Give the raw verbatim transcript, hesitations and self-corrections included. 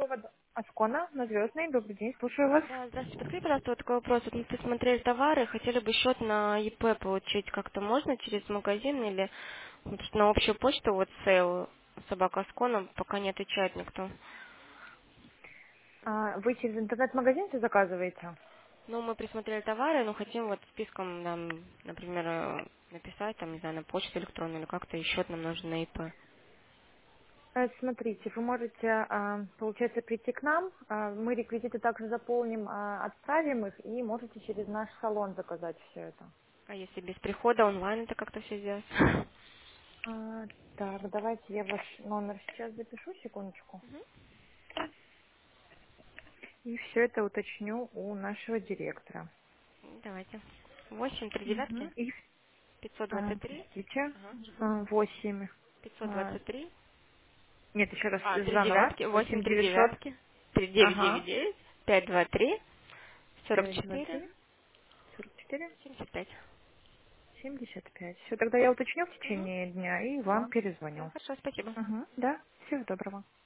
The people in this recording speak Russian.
провода. Аскона на Звездной. Добрый день, слушаю вас. Да, здравствуйте. Подскажите, пожалуйста, вот такой вопрос. Вот мы посмотрели товары, хотели бы счет на И П получить. Как-то можно через магазин или вот на общую почту, вот сейл, собака Аскона, пока не отвечает никто. А, вы через интернет-магазин все заказываете? Ну, мы присмотрели товары, но хотим вот списком, нам, например, э, написать, там, не знаю, на почту электронную или как-то, и счет нам нужен на И П. Э, Смотрите, вы можете, а, получается, прийти к нам. а, Мы реквизиты также заполним, а, отправим их, и можете через наш салон заказать все это. А если без прихода онлайн это как-то все сделать? А, Так, давайте я ваш номер сейчас запишу, секундочку. И все это уточню у нашего директора. Давайте. Восемь, три Мгм. девятки, И, пятьсот а, двадцать три, простите, ага, а, восемь. пятьсот а, двадцать три. Нет, еще раз А, три заново. девятки, восемь, Восемь три девятьсот. девятки, три девять девять Ага. девять, пять два три, сорок Пять два четыре, три сорок четыре семьдесят пять. семьдесят пять. Все, тогда я уточню в Угу. течение дня и вам Все. Все, перезвоню. хорошо, спасибо. Угу. Да, всего доброго.